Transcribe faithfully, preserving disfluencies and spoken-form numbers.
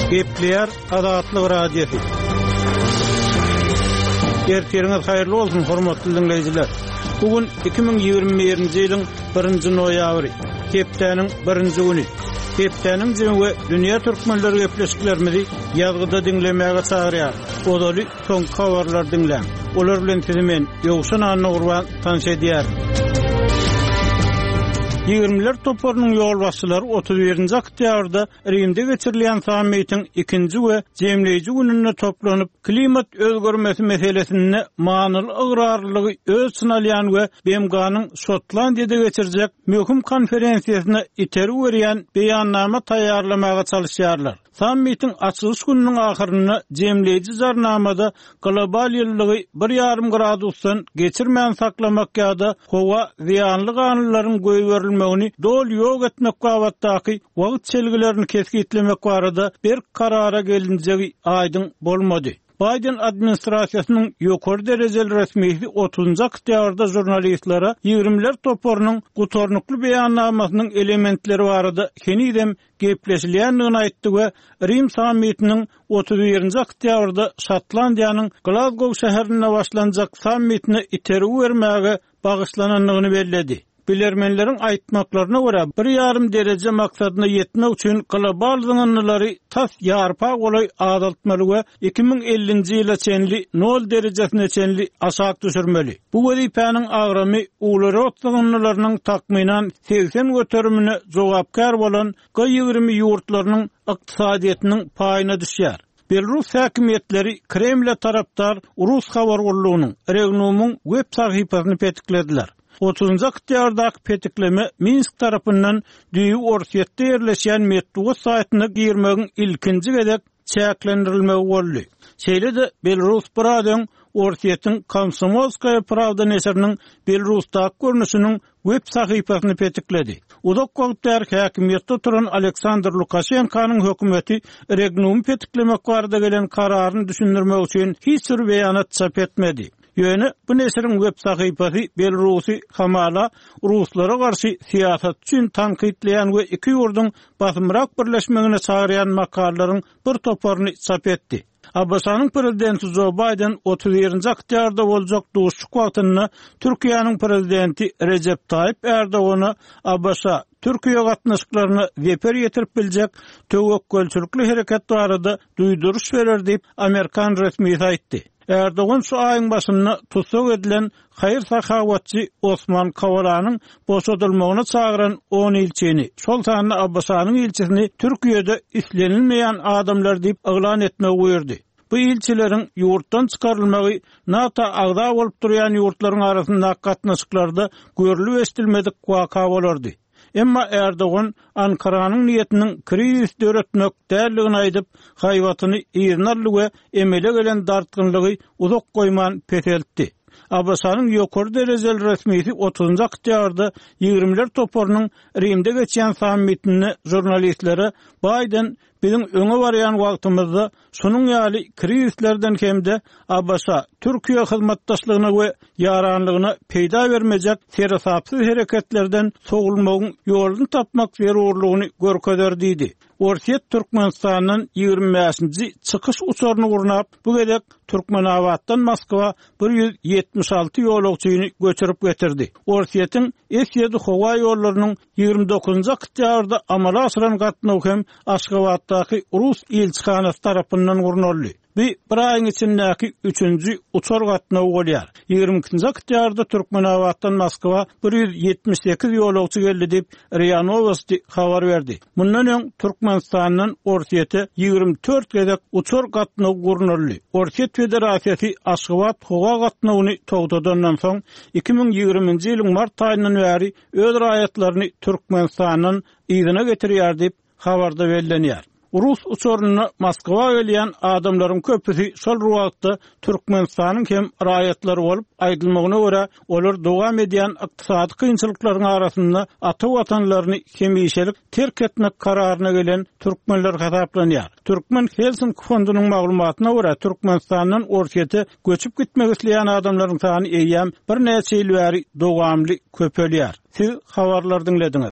Gepleyer Adatlyk radiosu. Erteriňiz haýyrly bolsun hormatly dinleýijiler. Bugün iki bin ýygrimi birinji ýylyň birinji noýabry, hepdeniň birinji güni. Hepdeniň jemgy dünýä türkmenleri gepleşiklerimizi ýazgyda dinlemäge çagyrýar. Odaly soň habarlar dinlän. Olar bilen sizimen ýogşan anyny gurban tanış edýär. Ýygrimiler toparynyň ýol başçylary otuz birinji oktýabrda Rimde geçirilen sammitin ikinji we jemleýiji gününe toplanyp klimat özgörmesi meselesini manyly ıgrarlygy öz sınalýan we B M G'nyň Şotlandiýada geçirijek möhüm konferensiýasyna iteri berýän beýannama taýýarlamaga çalışýarlar. Sammitin açılış gününün ahyryna jemleýiji jarnamada global ýyllygy bir ýarym gradusdan geçirmän saklamak ýa-da howa ziýanly ganylaryň göýberilmegini dol ýok etmek wagtdaky wagt çelgilerini keskitlemek barada bir karara gelinjegi aýdyň bolmady. Biden administrasiýasynyň ýokary derejeli resmiýeti otuzunjy oktýabrda jurnalistlara ýygrimiler toparynyň gutornukly beýannamasynyň elementleri barada henidem gepleşilýändigini aýtdy we Rim sammitiniň otuz birinji oktýabrda Şotlandiýanyň Glasgow şäherinde başlanjak sammitine iteri bermäge bagyşlananlygyny bellädi. Bilermenleriň aýtmaklaryna görä bir ýarym derece maksadyna ýetmek üçin global zynanlary tas ýarpa golay adaltmaly we iki bin ellinji ýyla çenli nol derejesine çenli aşak düşürmeli. Bu wezipanyň agramy uly zynanlarynyň takminan seksen göterümine jogapkar bolan G ýygrimi ýurtlarynyň ykdysadyýetiniň paýyna düşýär. Belarus häkimetleri Kreml tarapdar Rus habar gurulugynyň Regnumyň web sahypasyny petiklediler. otuzunjy oktýabrdaky petikleme Minsk tarapyndan Düýü Orsiýetde ýerleşýän metro saýtyna girmegiň ilkinji gedek çäklendirilmegi boldy. Şeýle-de Belarus Bradyň Orsiýetiň Komsomolskaya Pravda neşriniň Belarusdaky görnüşiniň web sahypasyny petikledi. Uzak wagtlar häkimetde turan Aleksandr Lukashenkanyň hökümeti Regnum petiklemek barada gelen kararyny düşündirmek üçin hiç bir beýanat çap etmedi. Ýöne bu neşriň web sahypasy Belarusy hamala Ruslara garşy siýasat üçin tanqidleýän we iki ýurduň basymrak birleşmegine çagyrýan makalalaryň bir toparyny çap etdi. Abbasanyň prezidenti Joe Biden otuz birinji oktýabrda boljak duşluk wagtyny Türkiýanyň prezidenti Recep Tayyip Erdoğan'a Abbasa Türkiýe gatnaşyklaryny weper ýetirip biljek töwekkelçilikli hereket barada duýduruş berer diýip Amerikan resmiýeti aýtdy. Erdoğan şu ayın başında tutsak edilen hayır sakawatçı Osman Kavalanyň boşadylmagyna çağıran on ilçeni, şol sanyny Abbasanyň ilçesini Türkiýede islenilmeýän adamlar diýip elan etmek buyurdy. Bu ilçelerin yurtdan çıkarılmagy nata agda bolup durýan yurtlaryň arasynda gatnaşyklarda görülüp estilmedik waka bolardy. Emma Erdoğan Ankaranyň niýetiniň kriz döretmek därligini aýdyp, haýwatyny ýernarly we emele gelen dartgynlygy uzak goýman peteldi. Abbasanyň ýokary derejeli resmiýeti otuzunjy oktýabrda ýygrimiler toparynyň Rimde geçýän sammitini jurnalistlere Biden biziň öňe barýan wagtymyzda şunuň ýaly krizlerden hemde Abbasa Türkiýe hyzmatdaşlygyna we ýaranlygyna peýda bermejek serasapsyz hereketlerden sogulmagyň ýolunu tapmak zerurlygyny görkezder diýdi. Orsiýet Türkmenistanyň ýygrimi beşinji çykyş uçuryny gurnap, bu gedek Türkmenawatdan Moskwa bir ýüz ýetmiş alty ýolagçyny göçürip getirdi. Orsiýetiň Esyedy howa ýollarynyň ýygrimi dokuzunjy oktýabrda amala asyran gatnagy hem Aşgabatdaky Rus elçihanasy tarapyndan gurnuldy. Bir aýyň içindäki üçünji uçar gatnagy bolýar. ýygrimi ikinji oktýabrda Türkmenawatdan Moskwa bir ýüz ýetmiş sekiz ýolagçy geldi diýip R I A Novosti habar berdi. Mundan öň Türkmenistanyň Orsiýete ýygrimi dört gedek uçar gatnagy gurnuldy. Orsiýet Federasiýasy Aşgabat howa gatnagyny togtadandan soň iki bin ýygrimiňji ýylyň mart aýyndan bäri öz raýatlaryny Türkmenistanyň ýygyna getirýär diýip habarda bellenýär. Rus uçuryny Moskwa gelýän adamlaryň köpüsi şol wagtda Türkmenistanyň hem raýatlary bolup aýdylmagyna görä olar dowam edýän ykdysady kynçylyklaryň arasynda ata watanlaryny hemişelik terk etmek kararyna gelen türkmenler hasaplanýar. Türkmen Helsinki fondunyň maglumatyna görä Türkmenistanyň Orsiýete göçüp gitmek isleýän adamlaryň sany eýýäm bir näçe ýyl bäri dowamly köpelýär. Siz habarlar dinlediňiz.